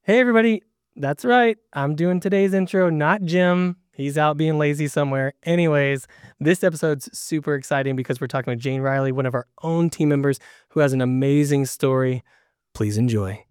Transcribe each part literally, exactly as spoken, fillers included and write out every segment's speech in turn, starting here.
Hey, everybody. That's right. I'm doing today's intro, not Jim. He's out being lazy somewhere. Anyways, this episode's super exciting because we're talking with Jane Riley, one of our own team members who has an amazing story. Please enjoy.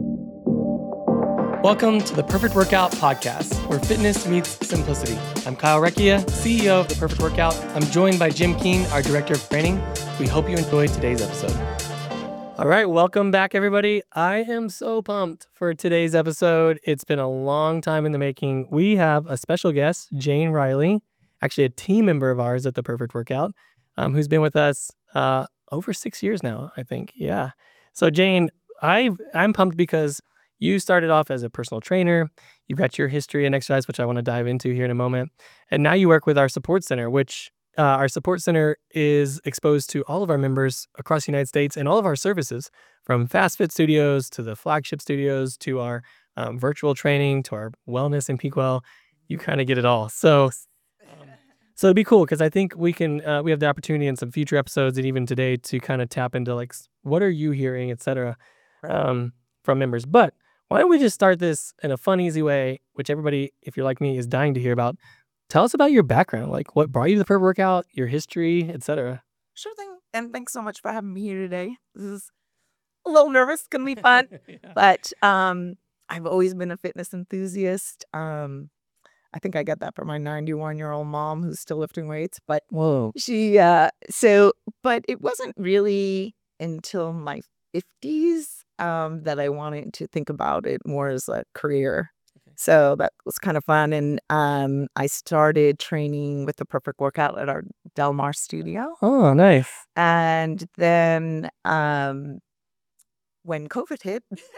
Welcome to the Perfect Workout Podcast, where fitness meets simplicity. I'm Kyle Recchia, C E O of The Perfect Workout. I'm joined by Jim Keene, our Director of Training. We hope you enjoyed today's episode. All right, welcome back, everybody. I am so pumped for today's episode. It's been a long time in the making. We have a special guest, Jane Riley, actually a team member of ours at The Perfect Workout, um, who's been with us uh, over six years now, I think. Yeah. So, Jane, I I'm pumped because you started off as a personal trainer. You've got your history and exercise, which I want to dive into here in a moment. And now you work with our support center, which Uh, our support center is exposed to all of our members across the United States and all of our services, from Fast Fit Studios to the flagship studios to our um, virtual training to our wellness and PeakWell. You kind of get it all. So, um, so it'd be cool because I think we can uh, we have the opportunity in some future episodes and even today to kind of tap into like s- what are you hearing, et cetera, um, from members. But why don't we just start this in a fun, easy way, which everybody, if you're like me, is dying to hear about. Tell us about your background, like what brought you to the Perfect Workout, your history, et cetera. Sure thing. And thanks so much for having me here today. This is a little nervous, gonna be fun. Yeah. But um I've always been a fitness enthusiast. Um I think I got that from my ninety-one year old mom who's still lifting weights. But Whoa. she uh so but it wasn't really until my fifties um that I wanted to think about it more as a career. Okay. So that was kind of fun. And um I started training with the Perfect Workout at our Del Mar studio. Oh, nice. And then um, when COVID hit,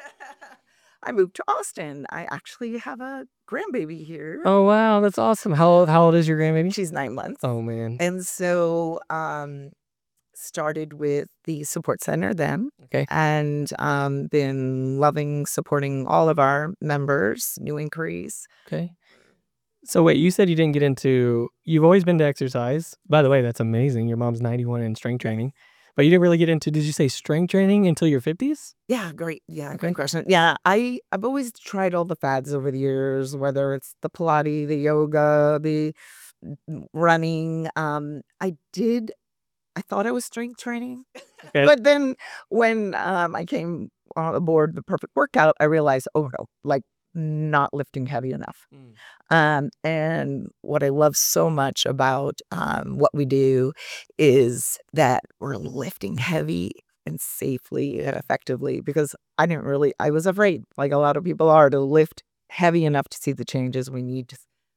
I moved to Austin. I actually have a grandbaby here. Oh, wow. That's awesome. How old, how old is your grandbaby? She's nine months. Oh, man. And so um, started with the support center then. Okay. And um, been loving supporting all of our members, new inquiries. Okay. So wait, you said you didn't get into, you've always been to exercise. By the way, that's amazing. Your mom's ninety-one in strength training, but you didn't really get into, did you say strength training until your fifties? Yeah, great. Yeah, Okay. great question. Yeah, I I've always tried all the fads over the years, whether it's the Pilates, the yoga, the n- running. Um, I did. I thought I was strength training, Okay. but then when um I came on aboard the Perfect Workout, I realized, oh no, like not lifting heavy enough. Mm. Um, and what I love so much about um what we do is that we're lifting heavy and safely and effectively, because I didn't really I was afraid, like a lot of people are, to lift heavy enough to see the changes we need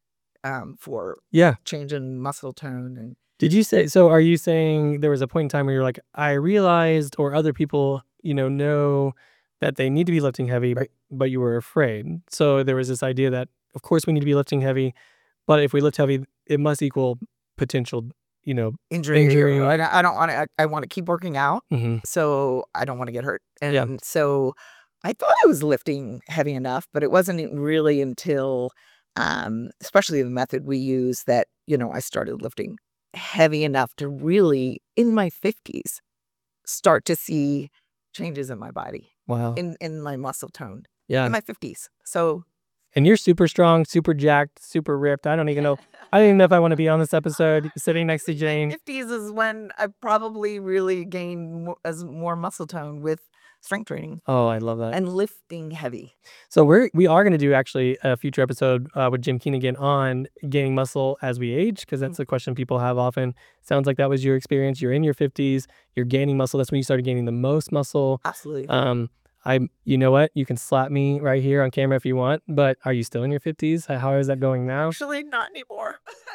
um for Yeah. change in muscle tone. And Did you say, so are you saying there was a point in time where you're like, I realized, or other people, you know, know that they need to be lifting heavy, but, but you were afraid. So there was this idea that, of course, we need to be lifting heavy, but if we lift heavy, it must equal potential, you know, injury, injury. I, don't- I don't want to I, I want to keep working out, hmm so I don't want to get hurt. And Yeah. so I thought I was lifting heavy enough, but it wasn't e- really until um especially the method we use that, you know, I started lifting heavy enough to really, in my fifties, start to see changes in my body, Wow. in in my muscle tone, Yeah. in my fifties. So And you're super strong, super jacked, super ripped. I don't even know. I don't even know if I want to be on this episode sitting next to Jane. fifties is when I probably really gained more, as more muscle tone with strength training Oh, I love that. and lifting heavy. So we're we are going to do actually a future episode uh, with Jim Keene again on gaining muscle as we age, because that's a question people have often. Sounds like that was your experience. You're in your fifties. You're gaining muscle. That's when you started gaining the most muscle. Absolutely. Um, I, you know what? You can slap me right here on camera if you want. But are you still in your fifties? How is that going now? Actually, not anymore.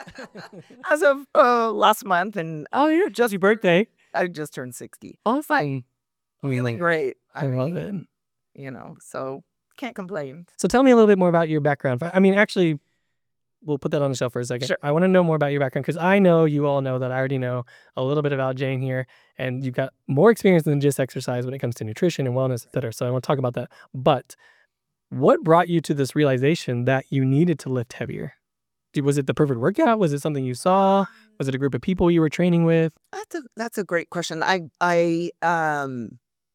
As of uh, last month, and Oh, yeah, just your birthday. I just turned sixty. Awesome. I mean, like, Great. I love it. You know, so can't complain. So tell me a little bit more about your background. I mean, actually, we'll put that on the shelf for a second. Sure. I want to know more about your background, because I know you all know that I already know a little bit about Jane here, and you've got more experience than just exercise when it comes to nutrition and wellness, et cetera. So I want to talk about that. But what brought you to this realization that you needed to lift heavier? Did- Was it the Perfect Workout? Was it something you saw? Was it a group of people you were training with? That's a that's a great question. I I um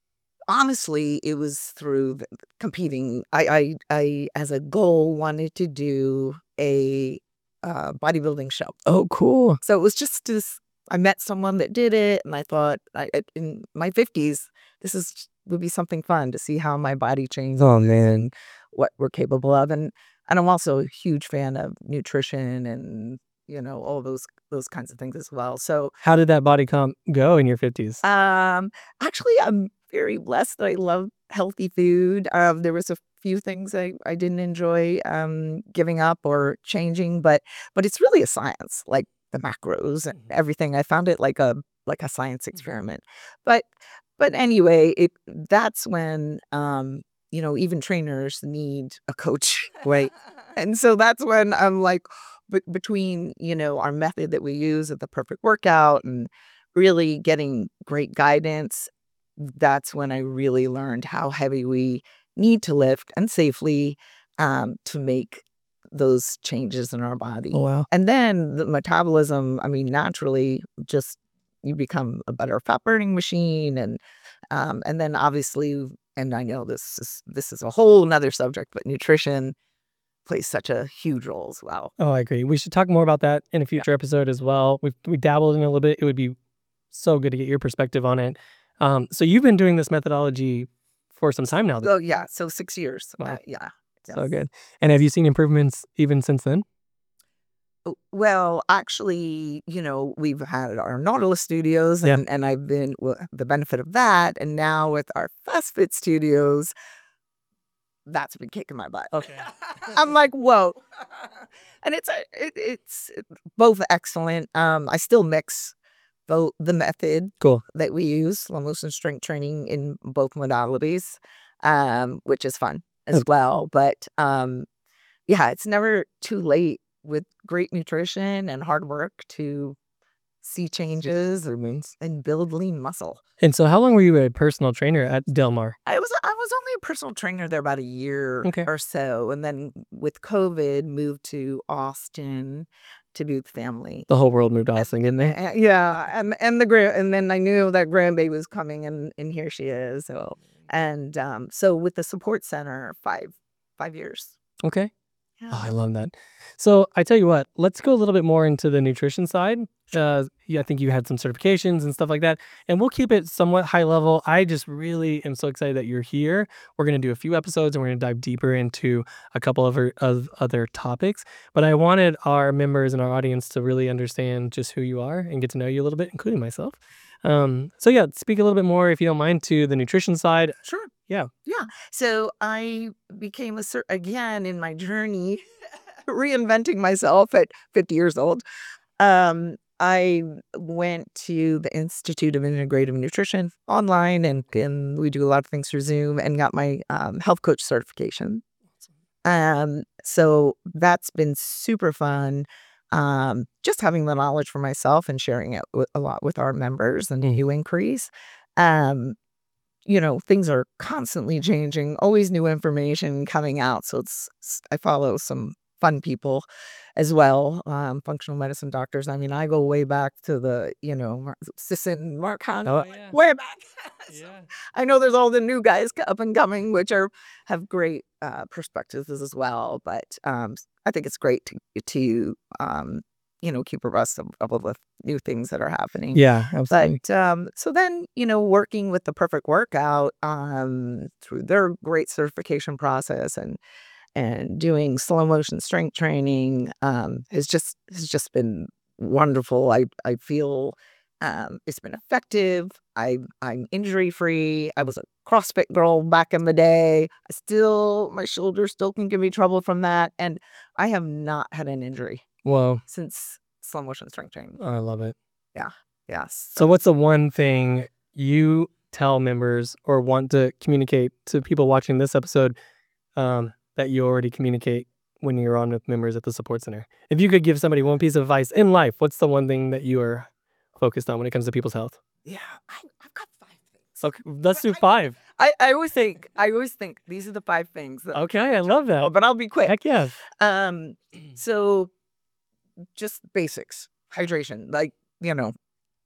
honestly, it was through the, competing. I, I, I, as a goal, wanted to do a uh, bodybuilding show. Oh, cool. So it was just this. I met someone that did it, and I thought, I, in my fifties, this is would be something fun to see how my body changes and what we're capable of. And and I'm also a huge fan of nutrition and you know all those those kinds of things as well. So how did that body comp go in your fifties? Um, actually, I'm very blessed that I love healthy food. Um, there was a few things I, I didn't enjoy um, giving up or changing, but but it's really a science, like the macros and everything. I found it like a like a science experiment. But but anyway, it that's when um, you know even trainers need a coach, right? And so that's when I'm like, b- between you know our method that we use at the Perfect Workout and really getting great guidance, that's when I really learned how heavy we need to lift and safely um, to make those changes in our body. Oh, wow. And then the metabolism, I mean, naturally, just you become a better fat burning machine, and um, and then obviously, and I know this is this is a whole nother subject, but nutrition plays such a huge role as well. Oh, I agree. We should talk more about that in a future episode as well. We we dabbled in it a little bit. It would be so good to get your perspective on it. Um, so you've been doing this methodology for some time now. Oh yeah, so six years. Wow. Uh, yeah. So Yes. good. And have you seen improvements even since then? Oh, Well, actually, you know, we've had our Nautilus studios, Yeah. and, and I've been well, the benefit of that. And now with our FastFit studios, that's been kicking my butt. Okay. I'm like, whoa. And it's a, it, it's both excellent. Um, I still mix both the method Cool. that we use, slow motion strength training in both modalities, um, which is fun as Okay. well. But um, yeah, it's never too late with great nutrition and hard work to see changes and, and build lean muscle. And so how long were you a personal trainer at Del Mar? I was I was only a personal trainer there about a year Okay. or so, and then with COVID, moved to Austin to be with family. The whole world moved to Austin, didn't they? Uh, yeah, and and the grand, and then I knew that grandbaby was coming, and and here she is. So and um, so with the support center, five five years. Okay. Yeah. Oh, I love that. So I tell you what, let's go a little bit more into the nutrition side. Uh, yeah, I think you had some certifications and stuff like that, and we'll keep it somewhat high level. I just really am so excited that you're here. We're going to do a few episodes and we're going to dive deeper into a couple of, other- of other topics. But I wanted our members and our audience to really understand just who you are and get to know you a little bit, including myself. Um, so yeah, speak a little bit more, if you don't mind, to the nutrition side. Sure. Yeah. Yeah. So I became a cer again in my journey, reinventing myself at fifty years old. Um, I went to the Institute of Integrative Nutrition online, and, and we do a lot of things through Zoom, and got my um, health coach certification. Um, so that's been super fun. Um, just having the knowledge for myself and sharing it with, a lot with our members and new increase. Um, you know, things are constantly changing, always new information coming out. So it's, it's- I follow some fun people as well, um, functional medicine doctors. I mean, I go way back to the, you know, Mar- Sisson, Mark Hunt, Oh, like, yeah. way back. So Yeah. I know there's all the new guys c- up and coming, which are have great uh, perspectives as well. But um, I think it's great to to um, you know keep abreast of, of all the new things that are happening. Yeah, absolutely. But um, so then, you know, working with the Perfect Workout um, through their great certification process and and doing slow motion strength training um, has just has just been wonderful. I I feel um, it's been effective. I I'm injury free. I was a CrossFit girl back in the day. I still my shoulder still can give me trouble from that, and I have not had an injury Whoa, since slow motion strength training. I love it. Yes. So what's the one thing you tell members or want to communicate to people watching this episode um, that you already communicate when you're on with members at the support center? If you could give somebody one piece of advice in life, what's the one thing that you are focused on when it comes to people's health? Yeah, I, I've got five things. Okay, let's do I- five. I, I always think I always think these are the five things. That, Okay, I love that. but I'll be quick. Heck yes. Um, so just basics, hydration. Like you know,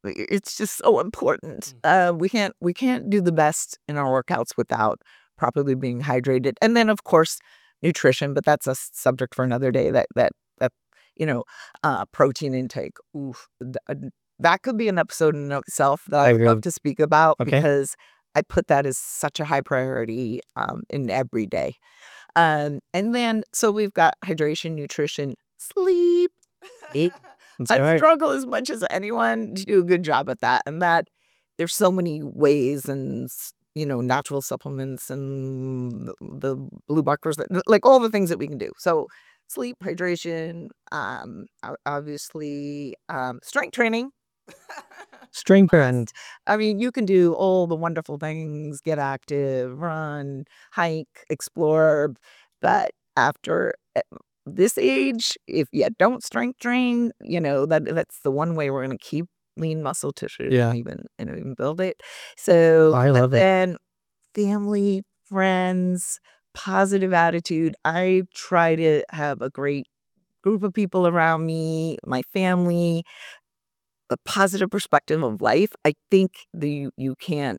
it's just so important. Uh, we can't we can't do the best in our workouts without properly being hydrated. And then, of course, nutrition, but that's a subject for another day. That that that you know, uh, protein intake. Oof, th- uh, that could be an episode in itself that I I would agree. love to speak about Okay. because I put that as such a high priority um, in every day. Um, and then, so we've got hydration, nutrition, sleep. It, That's I right. struggle as much as anyone to do a good job at that. And that there's so many ways and, s- you know, natural supplements and the, the blue buckers, that- like all the things that we can do. So sleep, hydration, um, o- obviously, um, strength training. Strength and I mean, you can do all the wonderful things, get active, run, hike, explore, but after uh, this age, if you don't strength train, you know, that that's the one way we're going to keep lean muscle tissue Yeah. and even and even build it. So I love it. then family, friends, positive attitude. I try to have a great group of people around me, my family, a positive perspective of life. I think the you, you can't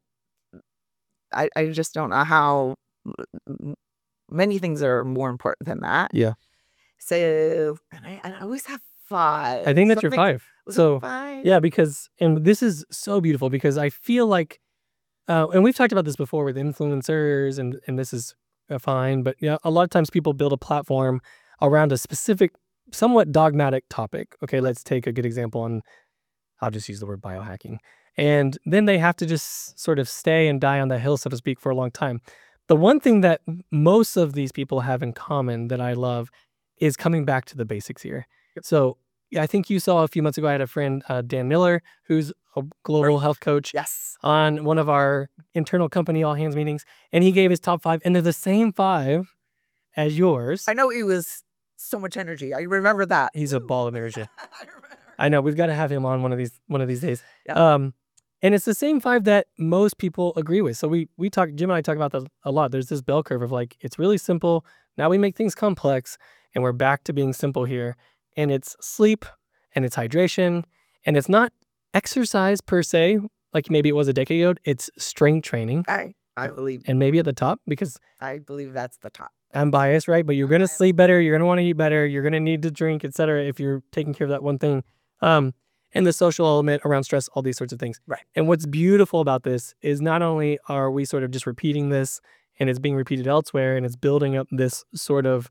I, I just don't know how m- many things are more important than that. Yeah. So and I, I always have five. I think that's your Something- five. was it So five? yeah, because and this is so beautiful because I feel like, uh, and we've talked about this before with influencers, and and this is uh, fine, but yeah, a lot of times people build a platform around a specific, somewhat dogmatic topic. Okay, let's take a good example on. I'll just use the word biohacking, and then they have to just sort of stay and die on the hill, so to speak, for a long time. The one thing that m- most of these people have in common that I love is coming back to the basics here. So yeah, I think you saw a few months ago, I had a friend, uh, Dan Miller, who's a global health coach, Yes. on one of our internal company all hands meetings, and he gave his top five, and they're the same five as yours. I know it was so much energy. I remember that. He's a ball of energy. I remember. I know we've got to have him on one of these one of these days. Yeah. Um, and it's the same five that most people agree with. So we we talk, Jim and I talk about that a lot. There's this bell curve of like, it's really simple. Now we make things complex, and we're back to being simple here. And it's sleep, and it's hydration, and it's not exercise per se, like maybe it was a decade ago. It's strength training, I I believe and maybe at the top, because I believe that's the top. I'm biased, right? But you're gonna biased. sleep better. You're gonna want to eat better. You're gonna need to drink, et cetera, if you're taking care of that one thing. Um, and the social element around stress, all these sorts of things. Right. And what's beautiful about this is not only are we sort of just repeating this, and it's being repeated elsewhere, and it's building up this sort of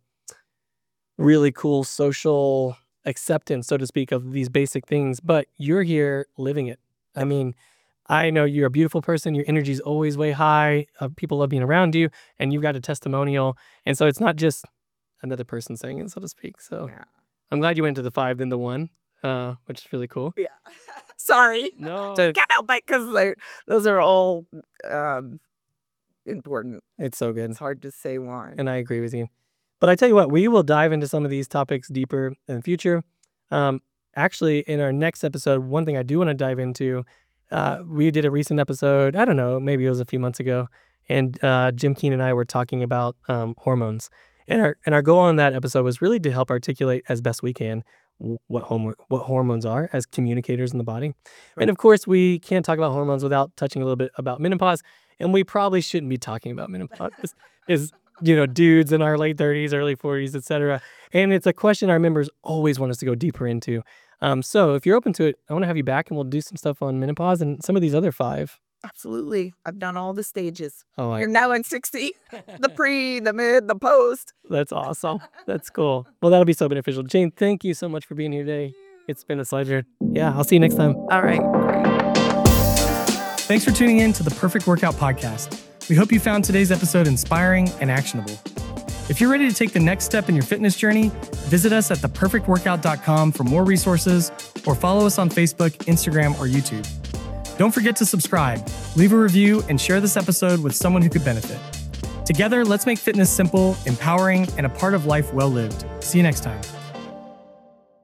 really cool social acceptance, so to speak, of these basic things, but you're here living it. I mean, I know you're a beautiful person. Your energy is always way high. Uh, people love being around you, and you've got a testimonial. And so it's not just another person saying it, so to speak. So Yeah. I'm glad you went to the five than the one, uh, which is really cool. Yeah. Sorry. No, Can't help it because those are all um, important. it's so good. It's hard to say one. And I agree with you. But I tell you what, we will dive into some of these topics deeper in the future. Um, actually, in our next episode, one thing I do want to dive into, uh, we did a recent episode, I don't know, maybe it was a few months ago, and uh, Jim Keen and I were talking about um, hormones. And our and our goal on that episode was really to help articulate as best we can w- what homo- what hormones are as communicators in the body. And of course, we can't talk about hormones without touching a little bit about menopause. And we probably shouldn't be talking about menopause. Is, is you know, dudes in our late thirties, early forties, et cetera. And it's a question our members always want us to go deeper into. Um, so if you're open to it, I want to have you back, and we'll do some stuff on menopause and some of these other five. Absolutely. I've done all the stages. Oh, I, You're now in sixty. The pre, the mid, the post. that's awesome. That's cool. Well, that'll be so beneficial. Jane, thank you so much for being here today. It's been a pleasure. Yeah, I'll see you next time. All right. Thanks for tuning in to the Perfect Workout Podcast. We hope you found today's episode inspiring and actionable. If you're ready to take the next step in your fitness journey, visit us at the perfect workout dot com for more resources, or follow us on Facebook, Instagram, or YouTube. Don't forget to subscribe, leave a review, and share this episode with someone who could benefit. Together, let's make fitness simple, empowering, and a part of life well lived. See you next time.